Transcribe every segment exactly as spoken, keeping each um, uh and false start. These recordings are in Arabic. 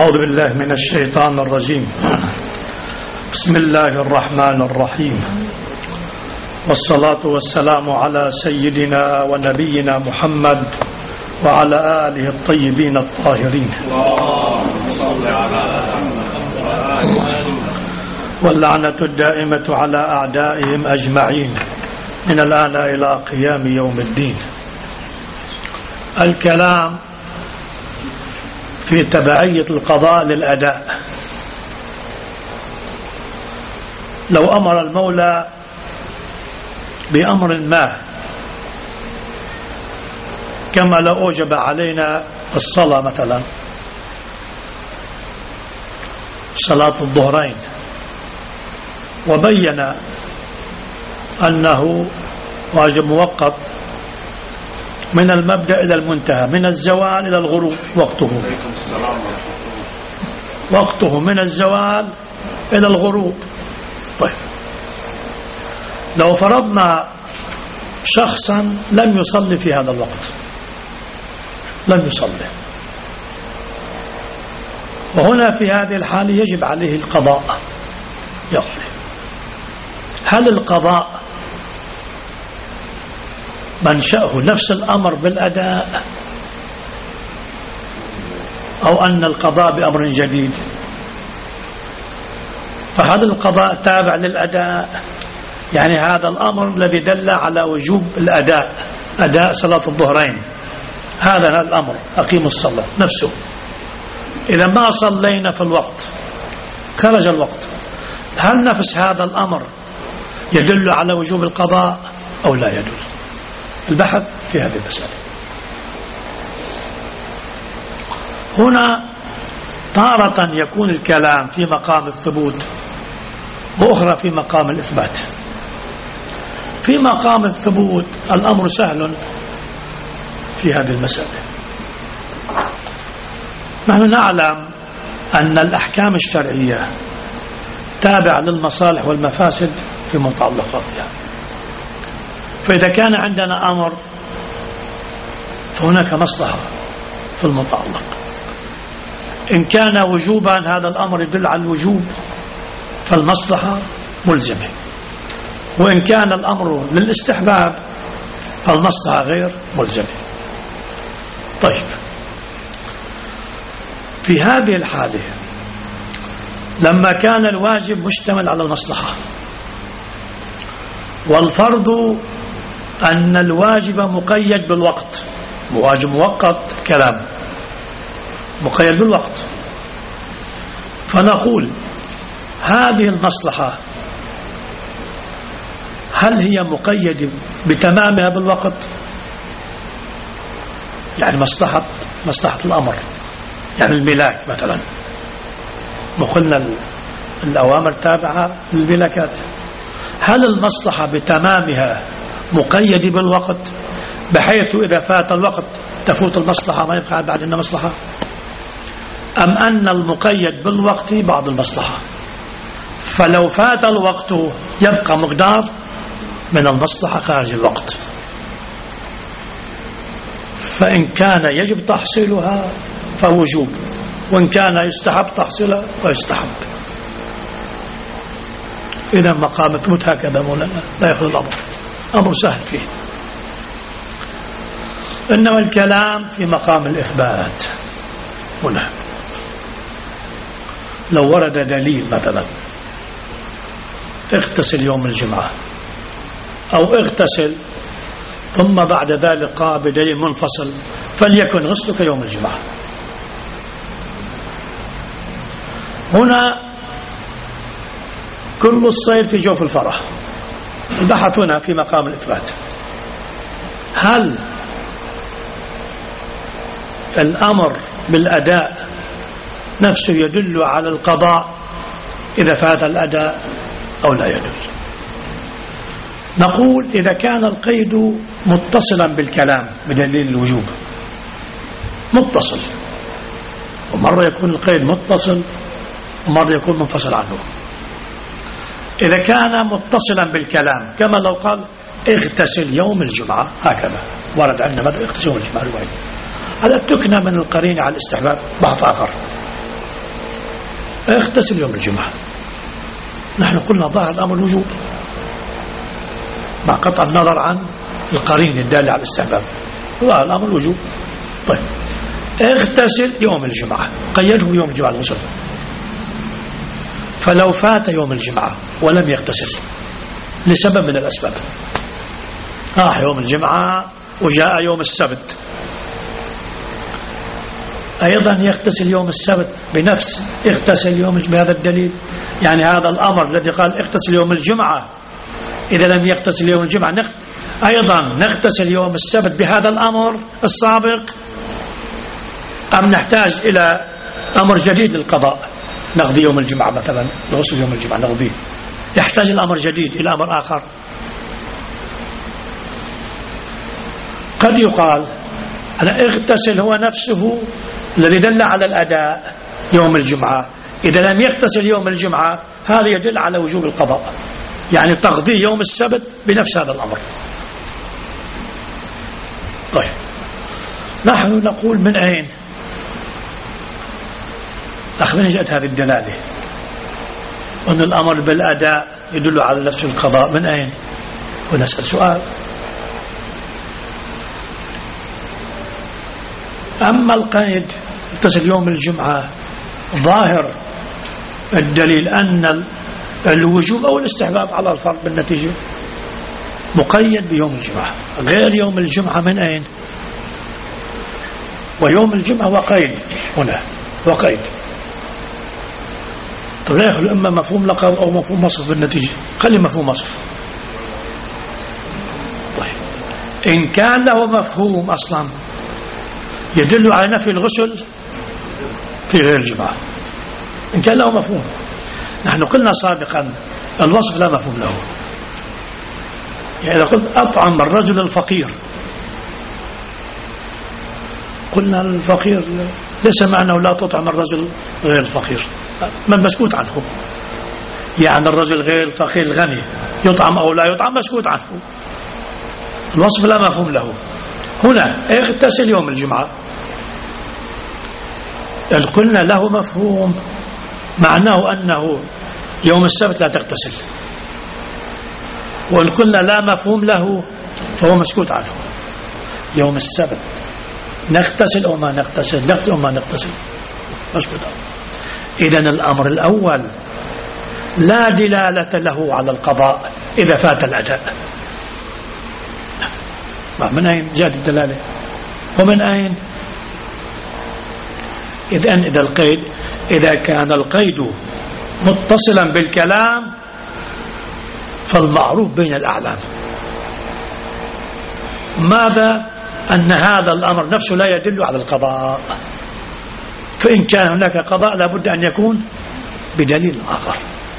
أعوذ بالله من الشيطان الرجيم. بسم الله الرحمن الرحيم، والصلاة والسلام على سيدنا ونبينا محمد وعلى آله الطيبين الطاهرين، واللعنة الدائمة على أعدائهم أجمعين من الآن إلى قيام يوم الدين. الكلام في تبعية القضاء للأداء. لو أمر المولى بأمر ما، كما لو أوجب علينا الصلاة مثلا صلاة الظهرين، وبين أنه واجب مؤقت من المبدأ إلى المنتهى، من الزوال إلى الغروب وقته وقته من الزوال إلى الغروب. طيب، لو فرضنا شخصا لم يصلي في هذا الوقت، لم يصلي، وهنا في هذه الحالة يجب عليه القضاء. يقضي. هل القضاء منشأه نفس الأمر بالأداء، أو أن القضاء بأمر جديد؟ فهذا القضاء تابع للأداء، يعني هذا الأمر الذي دل على وجوب الأداء، أداء صلاة الظهرين، هذا الأمر أقيم الصلاة نفسه. إذا ما صلينا في الوقت، خرج الوقت، هل نفس هذا الأمر يدل على وجوب القضاء أو لا يدل؟ البحث في هذه المسألة. هنا تارة يكون الكلام في مقام الثبوت، وأخرى في مقام الإثبات. في مقام الثبوت الأمر سهل في هذه المسألة. نحن نعلم أن الأحكام الشرعية تابعة للمصالح والمفاسد في متعلقاتها، فإذا كان عندنا أمر فهناك مصلحة في المتعلق. إن كان وجوبا هذا الأمر يدل على الوجوب فالمصلحة ملزمة، وإن كان الأمر للاستحباب فالمصلحة غير ملزمة. طيب، في هذه الحالة لما كان الواجب مشتمل على المصلحة، والفرض أن الواجب مقيد بالوقت، واجب مؤقت كلام مقيد بالوقت، فنقول هذه المصلحة هل هي مقيدة بتمامها بالوقت؟ يعني مصلحة مصلحة الأمر، يعني الملاك مثلا، وقلنا الأوامر تابعة للملاكات، هل المصلحة بتمامها مقيدة بالوقت بحيث إذا فات الوقت تفوت المصلحة ما يبقى بعد إنها مصلحة، أم أن المقيد بالوقت بعض المصلحة، فلو فات الوقت يبقى مقدار من المصلحة خارج الوقت، فإن كان يجب تحصيلها فوجوب، وإن كان يستحب تحصيلها فيستحب. إذا مقام الثبوت هكذا مولانا لا يأخذ الأمر، أمر سهل فيه. إنما الكلام في مقام الإثبات. هنا لو ورد دليل مثلا اغتسل يوم الجمعة، أو اغتسل ثم بعد ذلك قام بدليل منفصل فليكن غسلك يوم الجمعة، هنا كل الصيد في جوف الفرح. البحث هنا في مقام الإثبات، هل الأمر بالأداء نفسه يدل على القضاء إذا فات الأداء أو لا يدل؟ نقول إذا كان القيد متصلا بالكلام بدليل الوجوب، متصل، ومرة يكون القيد متصل ومرة يكون منفصل عنه. إذا كان متصلا بالكلام كما لو قال اغتسل يوم الجمعة، هكذا ورد عندنا ماذا اغتسل يوم الجمعة رواية، هذا تكنى من القرين على الاستحباب بحث آخر. اغتسل يوم الجمعة. نحن قلنا ظاهر الأمر الوجوب مع قطع النظر عن القرين الدالة على الاستحباب، ظاهر الأمر الوجوب. طيب اغتسل يوم الجمعة، قيده يوم الجمعة الغسل. فلو فات يوم الجمعة ولم يغتسل لسبب من الأسباب، راح يوم الجمعة وجاء يوم السبت، أيضا يغتسل يوم السبت بنفس اغتسل يوم بهذا الدليل. يعني هذا الأمر الذي قال اغتسل يوم الجمعة، إذا لم يغتسل يوم الجمعة نغ... أيضا نغتسل يوم السبت بهذا الأمر السابق، أم نحتاج إلى أمر جديد للقضاء، نقضي يوم الجمعة مثلا، الغسل يوم الجمعة نقضيه، يحتاج الأمر جديد إلى أمر آخر. قد يقال أنا اغتسل هو نفسه الذي دل على الأداء يوم الجمعة، إذا لم يغتسل يوم الجمعة هذا يدل على وجوب القضاء، يعني تقضي يوم السبت بنفس هذا الأمر. طيب نحن نقول من أين أخبرنا جاءت هذه الدلالة أن الأمر بالأداء يدل على نفس القضاء؟ من أين؟ ونسأل سؤال. أما القيد اغتسل يوم الجمعة، ظاهر الدليل أن الوجوب أو الاستحباب على الفرض بالنتيجة مقيد بيوم الجمعة، غير يوم الجمعة من أين؟ ويوم الجمعة وقيد هنا وقيد. طب لا يخلو إما مفهوم لقب أو مفهوم وصف بالنتيجة، خلي مفهوم وصف. طيب إن كان له مفهوم أصلا يدل على نفي الغسل في غير الجمعة، إن كان له مفهوم. نحن قلنا سابقا الوصف لا مفهوم له. يعني إذا قلت أطعم الرجل الفقير، قلنا الفقير ليس معناه لا تطعم الرجل غير الفقير، من مسكوت عنه. يعني الرجل غير الفقير الغني يطعم أو لا يطعم مسكوت عنه، الوصف لا مفهوم له. هنا اغتسل يوم الجمعة، قلنا له مفهوم معناه أنه يوم السبت لا تغتسل، وإن قلنا لا مفهوم له فهو مسكوت عنه. يوم السبت نغتسل أو ما نغتسل، نغتسل أو ما نغتسل، مسكوت عنه. إذن الأمر الأول لا دلالة له على القضاء إذا فات الأداء. من أين جاءت الدلالة ومن أين؟ إذن إذا القيد إذا كان القيد متصلا بالكلام فالمعروف بين الأعلام ماذا؟ أن هذا الأمر نفسه لا يدل على القضاء، فإن كان هناك قضاء لابد أن يكون بدليل آخر.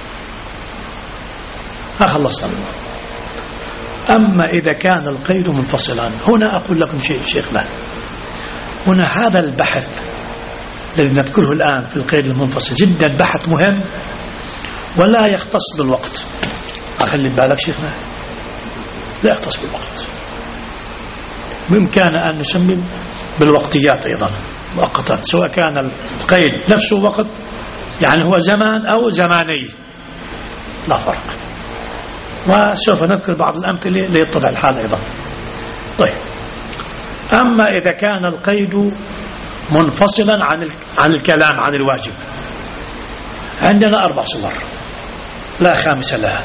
أخلصنا منه. أما إذا كان القيد منفصلا، هنا أقول لكم شيء شيخنا، هنا هذا البحث الذي نذكره الآن في القيد المنفصل جدا بحث مهم ولا يختص بالوقت. أخلي بالك شيخنا، لا يختص بالوقت، بإمكان أن نسمي بالوقتيات أيضا مؤقتات، سواء كان القيد نفسه وقت يعني هو زمان أو زماني لا فرق، وسوف نذكر بعض الأمثلة ليتضح الحال أيضا. طيب أما إذا كان القيد منفصلا عن عن الكلام عن الواجب، عندنا أربع صور لا خامس لها.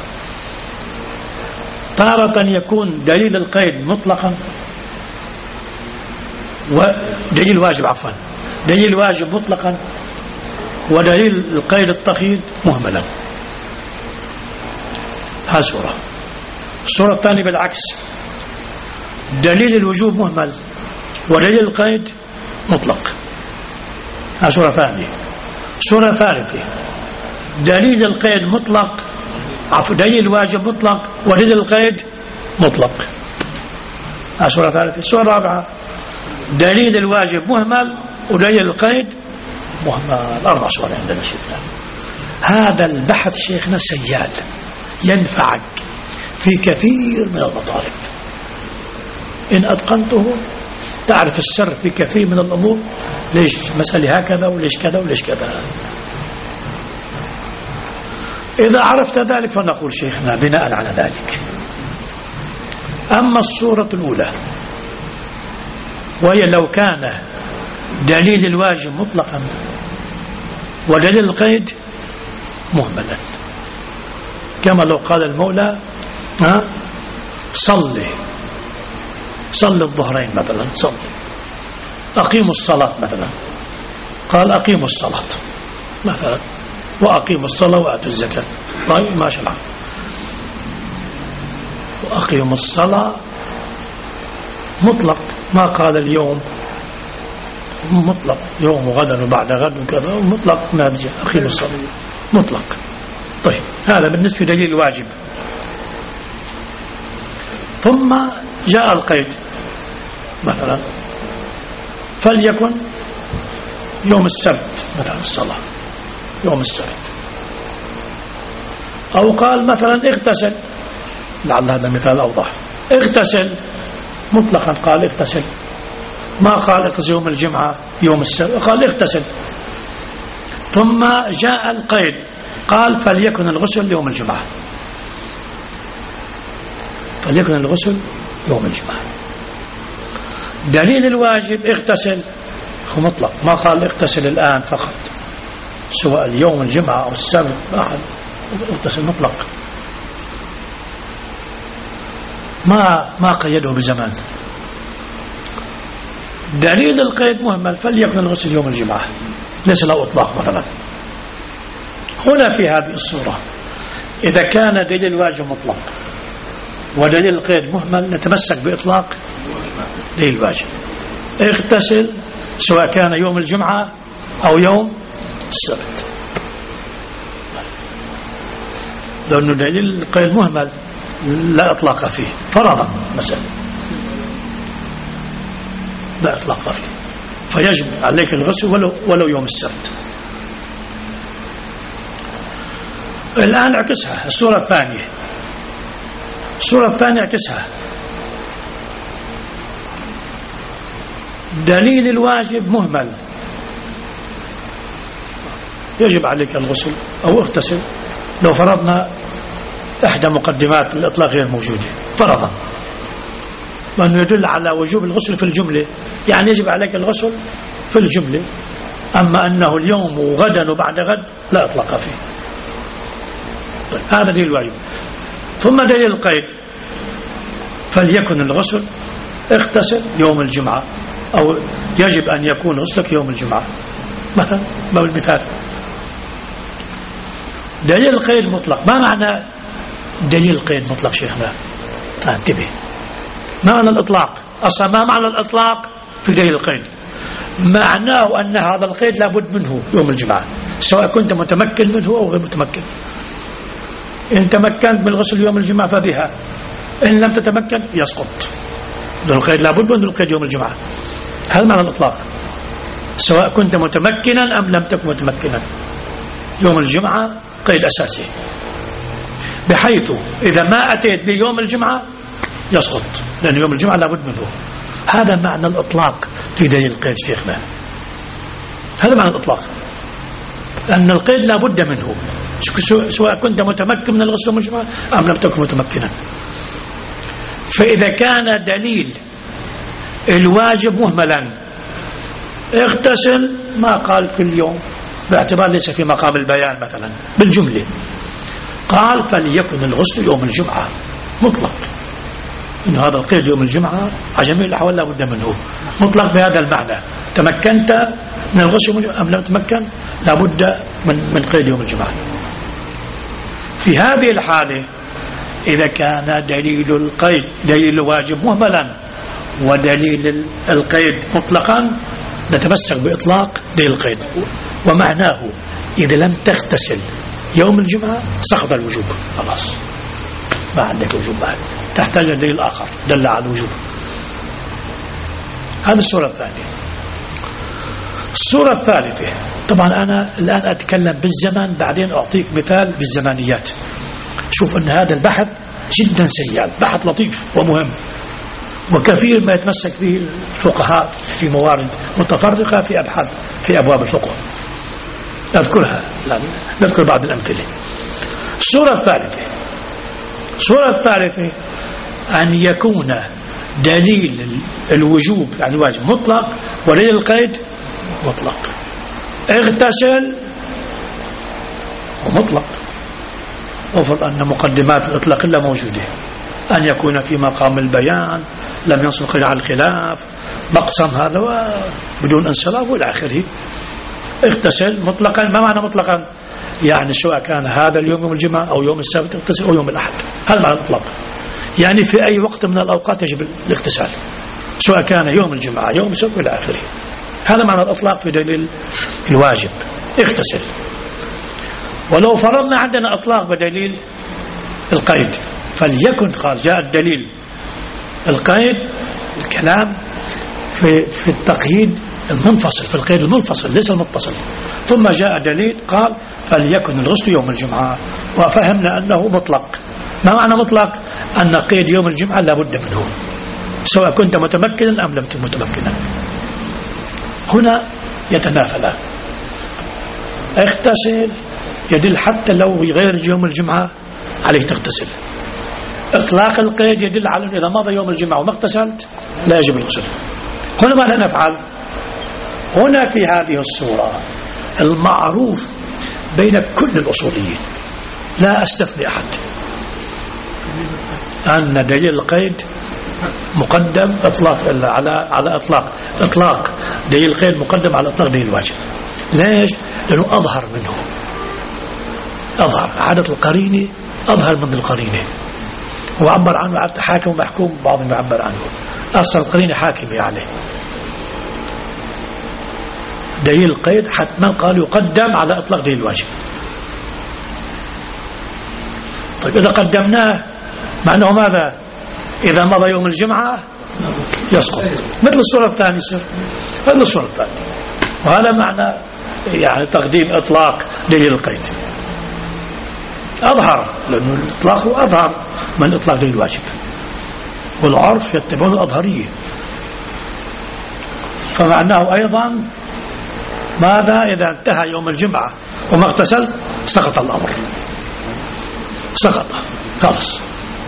تارة يكون دليل القيد مطلقا ودليل الواجب عفوا دليل الواجب مطلقا ودليل القيد التقييد مهملا. هذه صورة. الصورة الثانية بالعكس، دليل الوجوب مهمل ودليل القيد مطلق. هذه صورة ثانية. صورة ثالثة، دليل القيد مطلق عفوا دليل الواجب مطلق ودليل القيد مطلق. هذه صورة ثالثة. صورة رابعة، دليل الواجب مهمل ودليل القيد مهمل. أربع صور عندنا شيخنا. هذا البحث شيخنا سيال ينفعك في كثير من المطالب، إن أتقنته تعرف السر في كثير من الأمور، ليش مسألة هكذا وليش كذا وليش كذا. إذا عرفت ذلك فنقول شيخنا بناء على ذلك. أما الصورة الأولى وهي لو كان دليل الواجب مطلقا ودليل القيد مهملا، كما لو قال المولى ها صلي صلي الظهرين مثلا، صلي أقيموا الصلاة مثلا، قال أقيموا الصلاة مثلا وأقيموا الصلاة وآتوا الزكاة، طيب ما شاء الله، وأقيموا الصلاة مطلق، ما قال اليوم مطلق يوم وغدا وبعد غد وكذا، مطلق ناتجة أقيموا الصلاة مطلق. طيب هذا بالنسبة لدليل الواجب. ثم جاء القيد مثلا فليكن يوم السبت مثلا الصلاة يوم السبت، أو قال مثلا اغتسل، لعل هذا المثال أوضح، اغتسل مطلقا، قال اغتسل، ما قال اغتسل يوم الجمعة يوم السبت، قال اغتسل. ثم جاء القيد قال فليكن الغسل يوم الجمعة، فليكن الغسل يوم الجمعة. دليل الواجب اغتسل هو مطلق، ما قال اغتسل الآن فقط، سواء اليوم الجمعة أو السبت أحد اغتسل مطلق، ما ما قيده بزمان. دليل القيد مهمل، فليكن الغسل يوم الجمعة، ليس له إطلاق مثلا. هنا في هذه الصورة إذا كان دليل الواجب مطلق ودليل القيد مهمل نتمسك بإطلاق دليل الواجب، اغتسل سواء كان يوم الجمعة أو يوم السبت، لأنه دليل القيد مهمل لا إطلاق فيه، فرضا مثلا لا إطلاق فيه، فيجب عليك الغسل ولو, ولو يوم السبت. الآن اعكسها الصورة الثانية، الصورة الثانية اعكسها، دليل الواجب مهمل يجب عليك الغسل أو اغتسل، لو فرضنا إحدى مقدمات الإطلاق غير موجودة فرضا، وأنه يدل على وجوب الغسل في الجملة، يعني يجب عليك الغسل في الجملة، أما أنه اليوم وغدا وبعد غد لا إطلاق فيه. طيب هذا دليل الواجب. ثم دليل القيد فليكن الغسل اغتسل يوم الجمعة، أو يجب أن يكون غسلك يوم الجمعة مثلا، باب المثال. دليل القيد مطلق، ما معنى دليل القيد مطلق شيخنا؟ انتبه، ما معنى الإطلاق؟ أصلا ما معنى الإطلاق في دليل القيد؟ معناه أن هذا القيد لابد منه يوم الجمعة، سواء كنت متمكن منه أو غير متمكن. إن تمكنت من الغسل يوم الجمعة فبها، إن لم تتمكن يسقط، لأن القيد لابد من القيد يوم الجمعة. هذا معنى الإطلاق، سواء كنت متمكنا أم لم تكن متمكنا، يوم الجمعة قيد أساسي، بحيث إذا ما أتيت بيوم الجمعة يسقط، لأن يوم الجمعة لابد منه. هذا معنى الإطلاق في دليل القيد شيخنا، هذا معنى الإطلاق، أن القيد لابد منه، سواء كنت متمكن من الغسل يوم الجمعة أم لم تكن متمكنا. فإذا كان دليل الواجب مهملا اغتسل، ما قال كل يوم، باعتبار ليس في مقام البيان مثلا، بالجملة قال فليكن الغسل يوم الجمعة مطلق، إن هذا القيد يوم الجمعة على جميع الأحوال لا بد منه، مطلق بهذا المعنى، تمكنت من الغسل يوم الجمعة أم لم تمكن لا بد من, من قيد يوم الجمعة. في هذه الحالة إذا كان دليل القيد دليل الواجب مهملا ودليل القيد مطلقا نتمسك بإطلاق دليل القيد، ومعناه إذا لم تغتسل يوم الجمعة سقط الوجوب، خلاص ما عندك وجوب بعد، تحتاج دليل آخر دل على الوجوب. هذه الصورة الثانية. الصورة الثالثة، طبعا أنا الآن أتكلم بالزمان، بعدين أعطيك مثال بالزمانيات. شوف أن هذا البحث جدا سيال، بحث لطيف ومهم، وكثير ما يتمسك به الفقهاء في موارد متفرقة في أبحاث في أبواب الفقه، نذكرها، نذكر بعض الأمثلة. الصورة الثالثة الصورة الثالثة أن يكون دليل الوجوب يعني الواجب مطلق ودليل القيد مطلق. اغتسل ومطلق، وفرض أن مقدمات الإطلاق إلا موجودة، أن يكون في مقام البيان، لم ينصب على الخلاف، مقسم هذا بدون انصراف والى اخره. اغتسل مطلقا. ما معنى مطلقا؟ يعني سواء كان هذا اليوم يوم الجمعة أو يوم السبت اغتسل أو يوم الأحد، هذا معنى الإطلاق. يعني في أي وقت من الأوقات يجب الاغتسال، سواء كان يوم الجمعة يوم السبت إلى آخره. هذا معنى الإطلاق في دليل الواجب، اغتسل. ولو فرضنا عندنا إطلاق بدليل القيد فليكن قال جاء الدليل القيد، الكلام في في التقييد المنفصل، في القيد المنفصل ليس المتصل. ثم جاء دليل قال فليكن الغسل يوم الجمعة، وفهمنا أنه مطلق. ما معنى مطلق؟ أن قيد يوم الجمعة لا بد منه سواء كنت متمكنا أم لم تكن متمكنا. هنا يتنافلان. اغتسل يدل حتى لو غير يوم الجمعة عليه تغتسل. إطلاق القيد يدل على أن إذا مضى يوم الجمعة وما اغتسلت لا يجب الغسل. هنا ماذا نفعل؟ هنا في هذه الصورة المعروف بين كل الأصوليين لا أستثني أحد أن دليل القيد مقدم إطلاق على على إطلاق إطلاق دليل القيد مقدم على إطلاق دليل الواجب. ليش؟ لأنه أظهر منه، أظهر عادة القرينة أظهر من القرينة، وعبر عنه حاكم ومحكوم، بعضهم يعبر عنه أصل القرينة حاكمة يعني. دليل القيد حتما قال يقدم على إطلاق دليل الواجب. طيب إذا قدمناه معناه ماذا؟ إذا مضى يوم الجمعة يسقط، مثل الصورة الثانية يصير مثل الصورة الثانية. وهذا معنى يعني تقديم إطلاق دليل القيد، أظهر، لأنه الإطلاق هو أظهر من إطلاق دليل الواجب، والعرف يتبعون الأظهرية. فمعناه أيضا ماذا؟ إذا انتهى يوم الجمعة وما اغتسل سقط الأمر، سقط خلاص.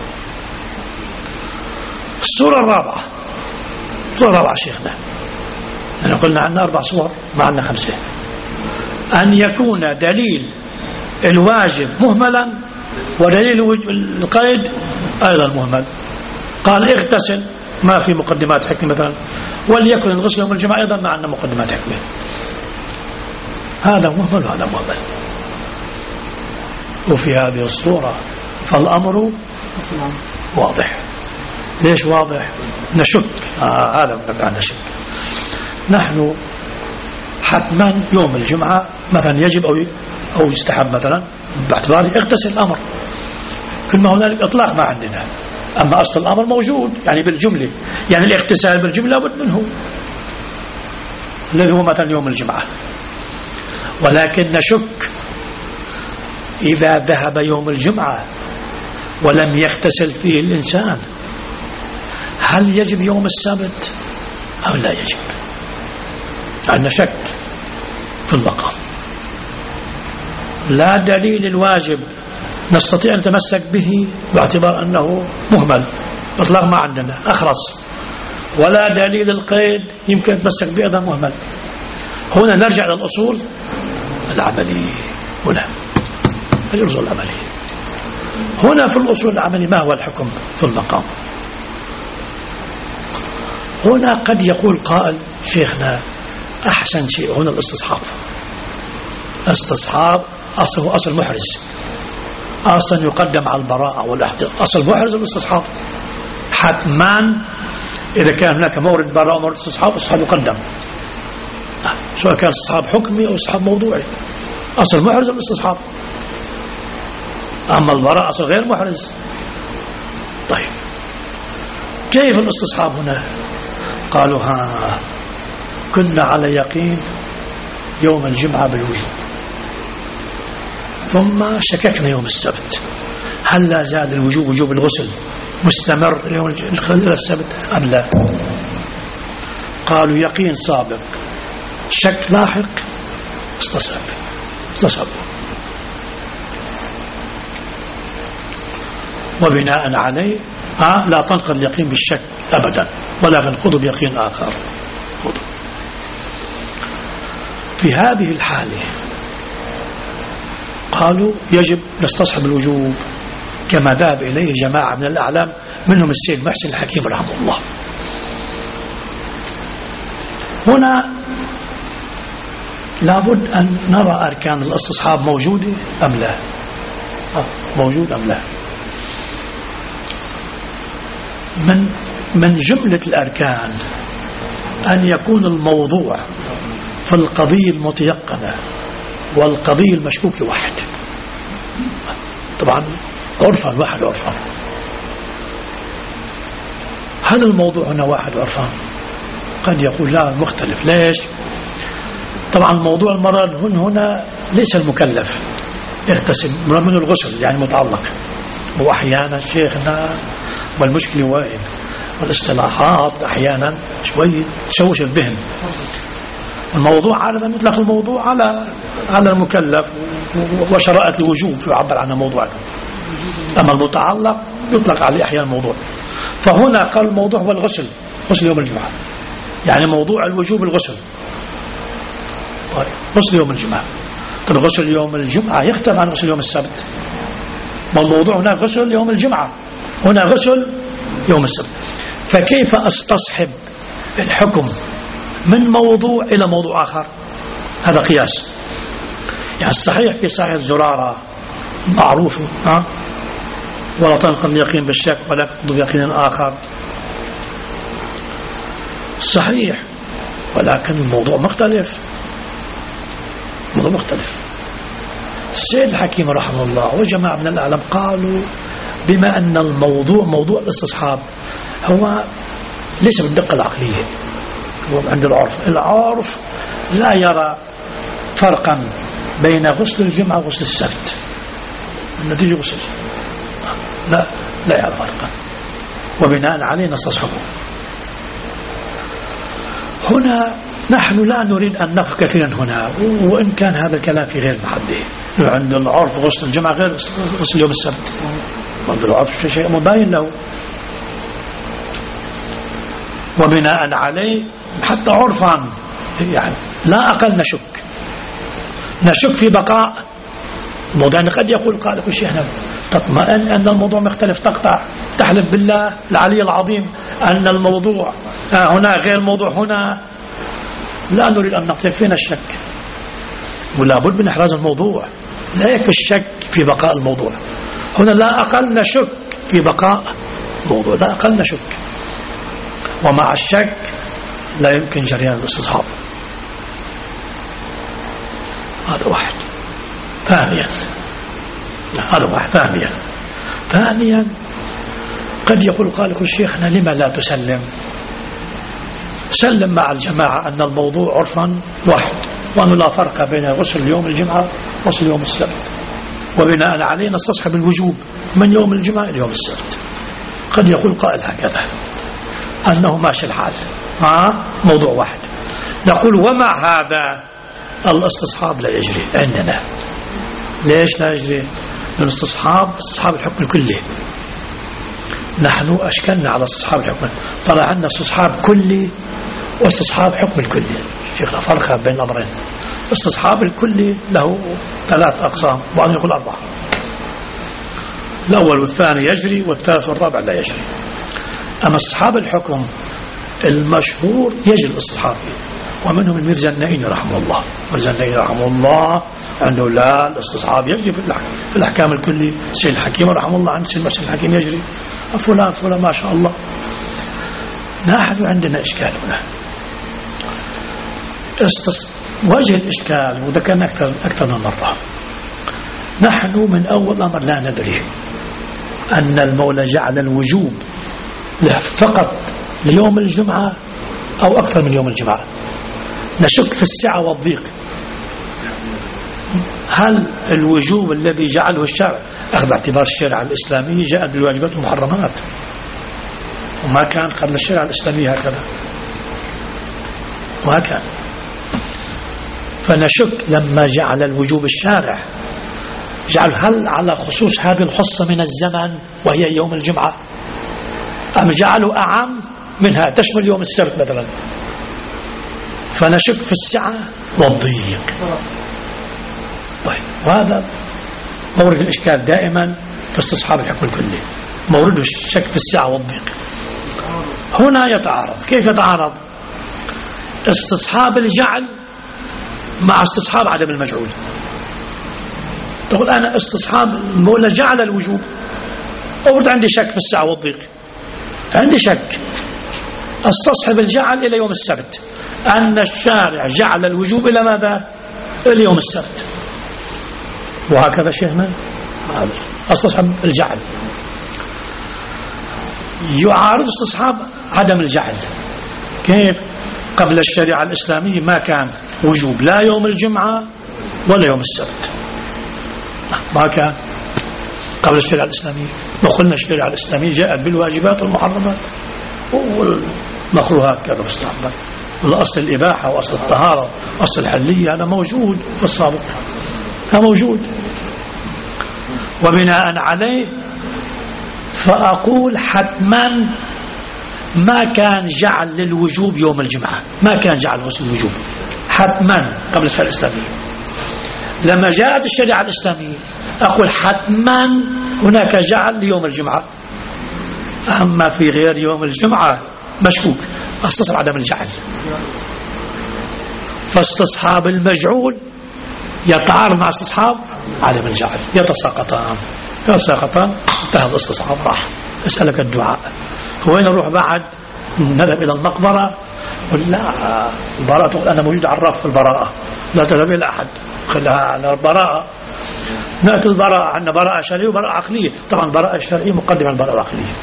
الصورة الرابعة، الصورة الرابعة شيخنا، أنا قلنا عندنا أربع صور، ما عندنا خمسة. أن يكون دليل الواجب مهملا ودليل القيد أيضا مهمل. قال اغتسل ما في مقدمات حكمة مثلا، وليكن الغسل يوم الجمعة أيضا ما عندنا مقدمات حكمة. هذا مهمل وهذا مهمل. وفي هذه الصورة فالأمر واضح. ليش واضح؟ نشك، آه هذا معنى نشك. نحن حتما يوم الجمعة مثلا يجب أو أو يستحب مثلا باعتبار اغتسل الأمر، كل ما هنالك إطلاق ما عندنا. أما أصل الأمر موجود يعني بالجملة، يعني الاغتسال بالجملة لابد منه الذي هو مثلا يوم الجمعة. ولكن نشك إذا ذهب يوم الجمعة ولم يغتسل فيه الإنسان هل يجب يوم السبت أو لا يجب؟ عندنا شك في المقام. لا دليل الواجب نستطيع أن نتمسك به باعتبار أنه مهمل، إطلاق ما عندنا أخرس، ولا دليل القيد يمكن نتمسك به أيضا مهمل. هنا نرجع للأصول العملية. هنا الأصول العملية هنا في الأصول العملية ما هو الحكم في المقام؟ هنا قد يقول قائل شيخنا أحسن شيء هنا الاستصحاب. استصحاب أصله أصل محرز، أصلا يقدم على البراءة والاحتياط. أصل محرز الاستصحاب حتما، إذا كان هناك مورد براءة ومورد استصحاب الاستصحاب يقدم، سواء كان استصحاب حكمي أو استصحاب موضوعي. أصل محرز الاستصحاب، أما البراءة أصل غير محرز. طيب كيف الاستصحاب هنا؟ قالوا ها كنا على يقين يوم الجمعة بالوجوب، ثم شككنا يوم السبت، هل لا زال الوجوب وجوب الغسل مستمر يوم السبت أم لا؟ قالوا يقين سابق شك لاحق استصحب استصحب وبناء عليه آه لا تنقض اليقين بالشك أبدا، ولكن خذوا بيقين آخر. خذوا. في هذه الحالة قالوا يجب نستصحب الوجوب كما ذهب إليه جماعة من الأعلام منهم السيد محسن الحكيم رحمه الله. هنا لابد أن نرى أركان الاستصحاب موجودة أم لا، موجود أم لا. من من جملة الأركان أن يكون الموضوع في القضية المتيقنة والقضية المشكوكة واحد. طبعا عرفا واحد عرفا، هذا الموضوع هنا واحد عرفا. قد يقول لا مختلف. ليش؟ طبعا موضوع المرض هن هنا ليس المكلف يغتسل من الغسل يعني متعلق، وأحيانا شيخنا والمشكلة وين والاصطلاحات أحيانا شوي تشوش الذهن. الموضوع عادة يطلق الموضوع على على المكلف وشرائط الوجوب يعبر عنها موضوع، أما المتعلق يطلق عليه أحيانا الموضوع. فهنا قال الموضوع هو الغسل، غسل يوم الجمعة، يعني موضوع الوجوب الغسل. طيب غسل يوم الجمعة، طيب غسل يوم الجمعة يختلف عن غسل يوم السبت. ما الموضوع هنا غسل يوم الجمعة، هنا غسل يوم السبت. فكيف استصحب الحكم من موضوع إلى موضوع آخر؟ هذا قياس. يعني الصحيح في صحيح الزرارة معروف ها ولا تنقض اليقين بالشك ولا تنقض بيقين آخر، صحيح، ولكن الموضوع مختلف، موضوع مختلف. السيد الحكيم رحمه الله وجماعة من الأعلام قالوا بما أن الموضوع موضوع الاستصحاب هو ليس بالدقة العقلية، هو عند العرف. العرف لا يرى فرقا بين غسل الجمعة وغسل السبت، النتيجة غسل، لا لا يرى فرقا، وبناء عليه نستصحبه. هنا نحن لا نريد أن نقف كثيرا هنا، وإن كان هذا الكلام في غير محله. عند العرف غسل الجمعة غير غسل يوم السبت، عند العرف شيء مباين له، وبناء عليه حتى عرفا يعني لا أقل نشك نشك في بقاء الموضوع. قد يقول قال كل شيء هنا تطمئن أن الموضوع مختلف، تقطع تحلف بالله العلي العظيم أن الموضوع هنا غير الموضوع هنا. لا نريد أن نقتل فينا الشك، ولا بد من إحراز الموضوع. لا يكفي الشك في بقاء الموضوع، هنا لا أقل نشك في بقاء الموضوع، لا أقل نشك، ومع الشك لا يمكن جريان الاستصحاب. هذا واحد. ثانيا هذا واحد ثانيا ثانيا قد يقول قال كل شيخنا لما لا تسلم؟ سلم مع الجماعة أن الموضوع عرفا واحد، وأنه لا فرق بين غسل يوم الجمعة وغسل يوم السبت، وبناء عليه نستصحب الوجوب من يوم الجمعة إلى يوم السبت. قد يقول قائل هكذا أنه ماشي الحال، ها موضوع واحد. نقول ومع هذا الاستصحاب لا يجري عندنا. ليش لا يجري؟ الاستصحاب استصحاب الحكم الكلي. نحن أشكلنا على استصحاب الحكم، طلع عندنا استصحاب كلي واستصحاب حكم الكلي. شيخنا فرق بين الأمرين. استصحاب الكلي له ثلاث أقسام، وأن يقول أربعة. الأول والثاني يجري، والثالث والرابع لا يجري. أما استصحاب الحكم المشهور يجري الاستصحاب، ومنهم الميرزا النائين رحمه الله. الميرزا النائين رحمه الله عنده لا الاستصحاب يجري في الأحكام الكلي. سيد الحكيم رحمه الله عند سيد محسن الحكيم يجري، فلان فلان ما شاء الله. نحن عندنا إشكال هنا. استص... وجه الإشكال وذكرنا أكثر أكثر من مرة. نحن من أول أمر لا ندري أن المولى جعل الوجوب فقط ليوم الجمعة أو أكثر من يوم الجمعة. نشك في السعة والضيق. هل الوجوب الذي جعله الشرع أخذ باعتبار الشريعة الإسلامية جاء بالواجبات والمحرمات، وما كان قبل الشريعة الإسلامية هكذا، ما كان. فنشك لما جعل الوجوب الشارع جعل هل على خصوص هذه الحصة من الزمن وهي يوم الجمعة، أم جعلوا أعم منها تشمل يوم السبت مثلا؟ فنشك في السعة والضيق. طيب، وهذا مورد الإشكال دائما في استصحاب الحكم الكلي، مورده الشك في السعة والضيق. هنا يتعارض. كيف يتعارض؟ استصحاب الجعل مع استصحاب عدم المجعول. تقول أنا استصحاب المولى جعل الوجوب، أورد عندي شك في السعة والضيق، عندي شك، استصحب الجعل إلى يوم السبت، أن الشارع جعل الوجوب إلى ماذا؟ إلى يوم السبت. وهكذا شيخنا استصحب الجعل يعارض استصحاب عدم الجعل. كيف؟ قبل الشريعة الإسلامية ما كان وجوب لا يوم الجمعة ولا يوم السبت، ما كان قبل الشريعة الإسلامية. وقلنا الشريعة الإسلامية جاءت بالواجبات والمحرمات والمكروهات كذا مستحبات، والأصل الإباحة وأصل الطهارة وأصل الحلية هذا موجود في السابق، هذا موجود. وبناء عليه فأقول حتما ما كان جعل للوجوب يوم الجمعة، ما كان جعل غسل الوجوب حتما قبل الشريعة الإسلامية. لما جاءت الشريعة الإسلامية أقول حتما هناك جعل ليوم الجمعة، أما في غير يوم الجمعة مشكوك، استصحاب عدم الجعل. فاستصحاب المجعول يتعارض مع استصحاب عدم الجعل، يتساقطان يتساقطان انتهى الاستصحاب راح. اسألك الدعاء، وين نروح بعد؟ نذهب إلى المقبرة؟ ولا البراءة تقول أنا موجود على الرف في البراءة، لا تذهب إلى أحد، خلها على البراءة. نأتي البراءة، عندنا براءة شرعية وبراءة عقلية. طبعا البراءة الشرعية مقدمة على البراءة العقلية.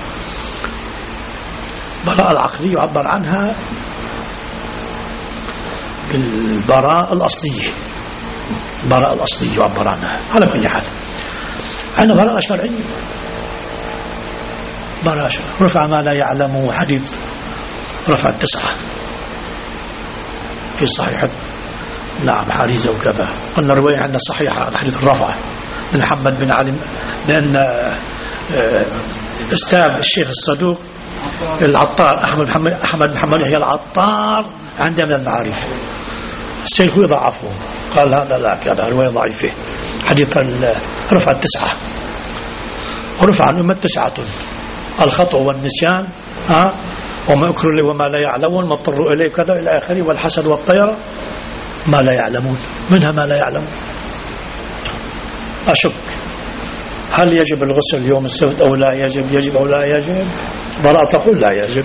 البراءة العقلية يعبر عنها بالبراءة الأصلية، البراءة الأصلية يعبر عنها. على كل حال عندنا براءة شرعية، براءة شرعية رفع ما لا يعلمه، حديث رفع التسعة في صحيح نعم حارزة وكذا. قلنا رواية عندنا صحيحة حديث الرفع من محمد بن علي، لأن استاذ الشيخ الصدوق العطار أحمد محمد أحمد محمد هي العطار عنده من المعارف، الشيخ يضعفه قال هذا لا كذا رواية ضعيفة. حديث رفع التسعة، ورفع عن أمة تسعة: الخطأ والنسيان ها وما أكرر لي وما لا يعلمون ما اضطروا إليه كذا إلى آخره، والحسد والطيرة ما لا يعلمون، منها ما لا يعلمون. أشك هل يجب الغسل يوم السبت أو لا يجب، يجب أو لا يجب؟ براءة تقول لا يجب.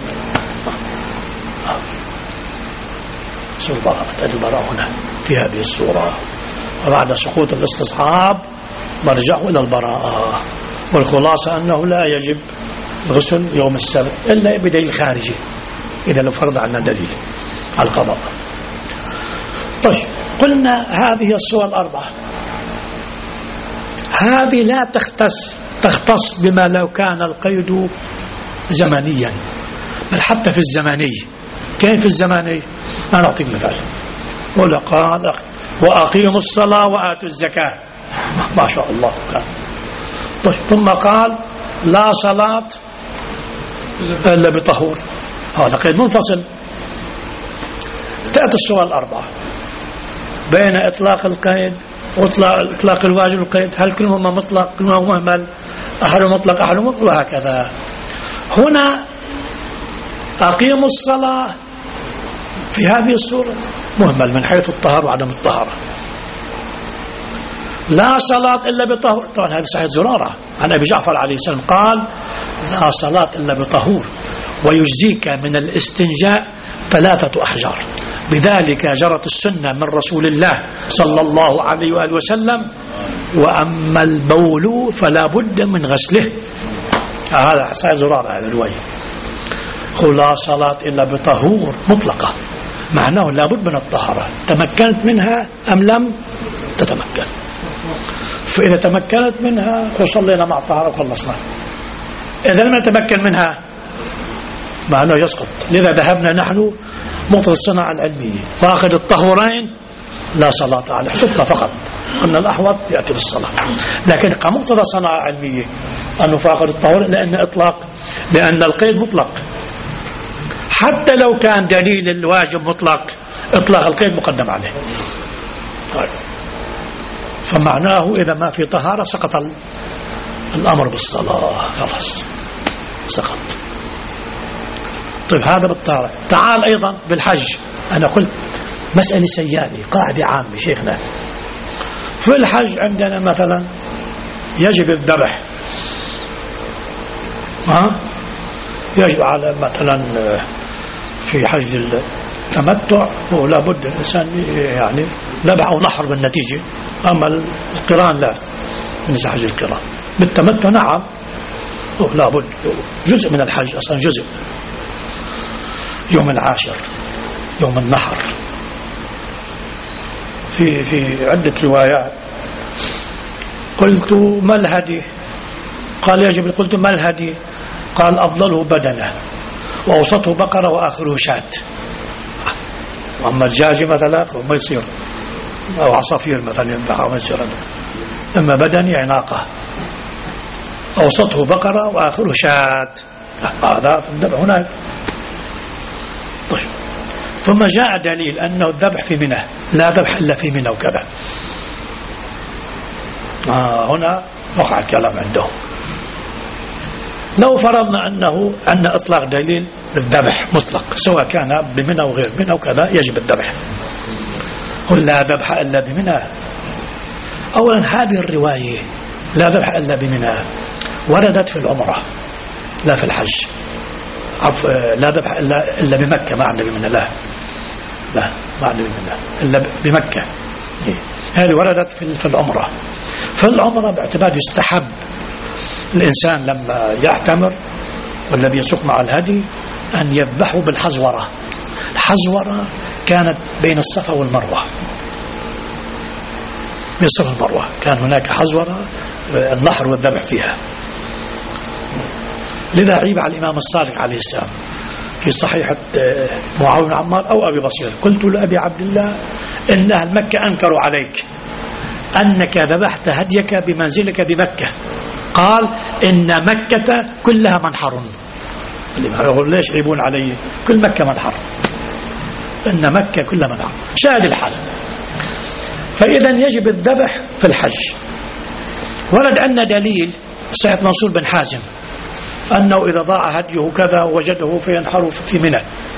سوى براءة البراءة هنا في هذه الصورة. وبعد سقوط الاستصحاب مرجع إلى البراءة، والخلاصة أنه لا يجب الغسل يوم السبت إلا بدليل خارجي، إذا لو فرض عنا دليل على القضاء. طيب، قلنا هذه الصور الأربعة، هذه لا تختص تختص بما لو كان القيد زمنيا، بل حتى في الزماني. كيف في الزماني؟ أنا أعطيك مثال. ولا قال وأقيموا الصلاة وآتوا الزكاة، ما شاء الله كان. طيب، ثم قال لا صلاة إلا بطهور، هذا قيد منفصل. تأتي الصور الأربعة بين إطلاق القيد وإطلاق الواجب القيد، هل كلهما مطلق كلهما مهمل، أحد مطلق أحد مطلق، وهكذا. هنا أقيموا الصلاة في هذه الصورة مهمل من حيث الطهارة وعدم الطهارة. لا صلاة إلا بطهور، طبعا هذا صحيح زرارة عن أبي جعفر عليه السلام قال لا صلاة إلا بطهور ويجزيك من الاستنجاء ثلاثة أحجار. بذلك جرت السنة من رسول الله صلى الله عليه وآله وسلم. وأما البول فلا بد من غسله. هذا صحيح زرارة هذا الرواية. لا صلاة إلا بطهور مطلقة، معناه لا بد من الطهارة، تمكنت منها أم لم تتمكن. فإذا تمكنت منها وصلينا مع الطهارة وخلصنا، إذا لم نتمكن منها معناه يسقط. لذا ذهبنا نحن مقتضى الصناعة العلمية، فاقد الطهورين لا صلاة عليه، حفظنا فقط قلنا الأحوط يأتي بالصلاة. لكن كمقتضى صناعة علمية أنه فاقد الطهور لأن إطلاق، لأن القيد مطلق، حتى لو كان دليل الواجب مطلق إطلاق القيد مقدم عليه. فمعناه إذا ما في طهارة سقط الأمر بالصلاة، خلاص سقط. طيب هذا بالطهارة. تعال أيضا بالحج. أنا قلت مسألة سيئة، قاعدة عامة شيخنا. في الحج عندنا مثلا يجب الذبح، ها يجب على مثلا في حج التمتع ولا بد الإنسان يعني ذبح أو نحر بالنتيجة. أما القران لا، من حج القران. بالتمتع نعم لا بد، جزء من الحج أصلا، جزء يوم العاشر يوم النحر. في في عدة روايات. قلت ما الهدي؟ قال يجب. قلت ما الهدي؟ قال أفضله بدنه وأوسطه بقرة وآخره شاة. أما الدجاج مثلا ما يصير، أو عصافير مثلا ينبع ما يصير. أما بدني عناقة، أوسطه بقرة وآخره شاة. هذا في الذبح هناك. طيب ثم جاء دليل أنه الذبح في منى، لا ذبح إلا في منى وكذا. آه هنا وقع الكلام عندهم. لو فرضنا أنه أن إطلاق دليل للذبح مطلق سواء كان بمنى وغير منى وكذا يجب الذبح، قل لا ذبح إلا بمنى. أولا هذه الرواية لا ذبح إلا بمنى وردت في العمرة لا في الحج. عف... لا ذبح إلا... إلا بمكة، ما عندنا بمنى. لا لا ما عندنا بمنى إلا بمكة. هذه وردت في... في العمرة. في العمرة باعتبار يستحب الإنسان لما يعتمر والذي يسوق مع الهدي أن يذبحوا بالحزورة. الحزورة كانت بين الصفا والمروة، بين الصفا والمروة كان هناك حزورة النحر والذبح فيها. لذا عيب على الإمام الصادق عليه السلام في صحيحة معاوية بن عمار أو أبي بصير. قلت لأبي عبد الله إن أهل مكة أنكروا عليك أنك ذبحت هديك بمنزلك بمكة. قال إن مكة كلها منحر. يقول ليش عيبون علي؟ كل مكة منحر، إن مكة كلها منحر. شاهد الحال. فإذا يجب الذبح في الحج. ورد أن دليل صحيح منصور بن حازم أنه إذا ضاع هديه كذا وجده فينحر في منى.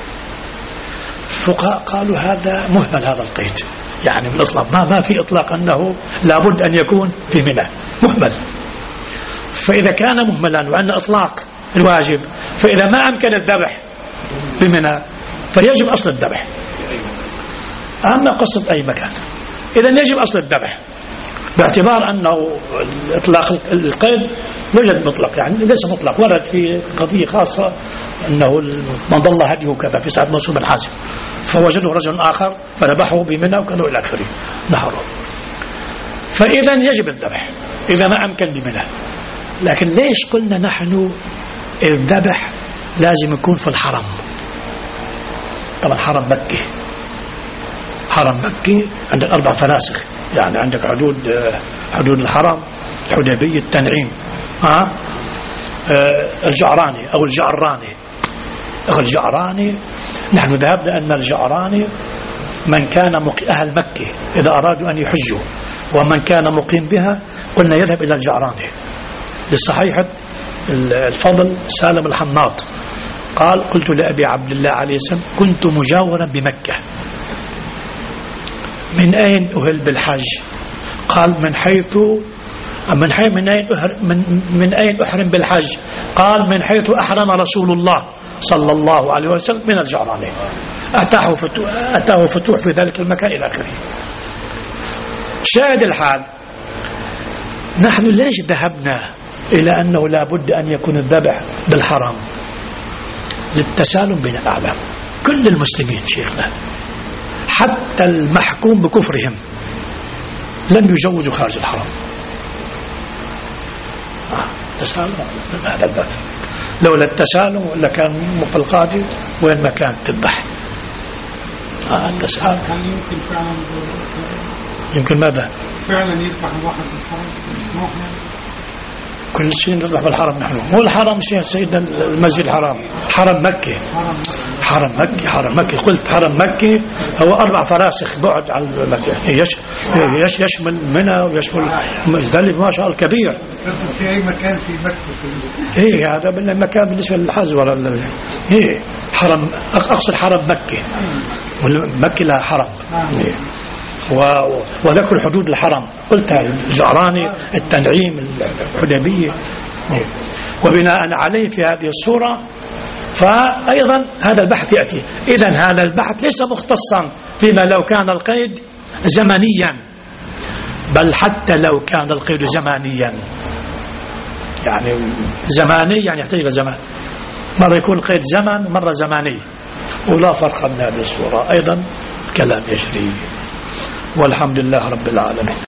فقهاء قالوا هذا مهمل، هذا القيد يعني من إطلاق، ما ما في إطلاق أنه لابد أن يكون في منى، مهمل. فإذا كان مهملا وأن إطلاق الواجب، فإذا ما أمكن الذبح بمنى فيجب أصل الذبح. أما قصة أي مكان، إذا يجب أصل الذبح باعتبار أنه إطلاق القيد يوجد مطلق، يعني ليس مطلق. ورد في قضية خاصة أنه من ضل هديه كذا في سعد منصور بن حازم فوجده رجل آخر فذبحه بمنى وكذا إلى آخره نحره. فإذا يجب الذبح إذا ما أمكن بمنى. لكن ليش قلنا نحن الذبح لازم يكون في الحرم؟ طبعا حرم مكة، حرم مكة عندك أربع فناسخ، يعني عندك حدود حدود الحرم، الحديبية، التنعيم، ها أه؟ الجعراني أو الجعراني. أو الجعراني نحن ذهبنا أن الجعراني من كان مقيم أهل مكة إذا أرادوا أن يحجوا، ومن كان مقيم بها قلنا يذهب إلى الجعراني. لصحيحة الفضل سالم الحناط قال قلت لأبي عبد الله عليه السلام كنت مجاورا بمكة، من أين أهل بالحج؟ قال من حيث من حيث من أين من, من أين أحرم بالحج؟ قال من حيث أحرم رسول الله صلى الله عليه وسلم من الجعراني. أتاه فتوح, أتاه فتوح في ذلك المكان إلى آخره. شاهد الحال، نحن ليش ذهبنا إلى أنه لا بد أن يكون الذبح بالحرم؟ للتسالم بين الأعلام. كل المسلمين شيخنا حتى المحكوم بكفرهم لم يجوزوا خارج الحرم. آه. تسالم من هذا الباب. لولا التسالم ولا كان مقتل القاضي وين ما كان تذبح. آه التسالم يمكن ماذا فعلا يذبح الواحد بالحرم مسموح له؟ كل شيء نذبح بالحرم نحن. مو الحرم شيء سيدنا المسجد الحرام، حرم مكة. حرم مكة حرم مكة قلت حرم مكة هو أربع فراسخ بعد عن مكة، يش يش يشمل منى ويشمل مزدلفة ما شاء الله كبير. في أي مكان في مكة في إيه هذا المكان بالنسبة للحج ولا إيه حرم، أقصد حرم مكة، مكة لها حرم. إيه. وذكر حدود الحرم قلتها الجعراني التنعيم الحديبية. وبناء عليه في هذه الصورة فأيضا هذا البحث يأتي. إذن هذا البحث ليس مختصا فيما لو كان القيد زمنيا، بل حتى لو كان القيد زمانيا، يعني زماني يعني يحتاج إلى زمان، مرة يكون قيد زمن مرة زماني، ولا فرق من هذه الصورة. أيضا كلام يجري، والحمد لله رب العالمين.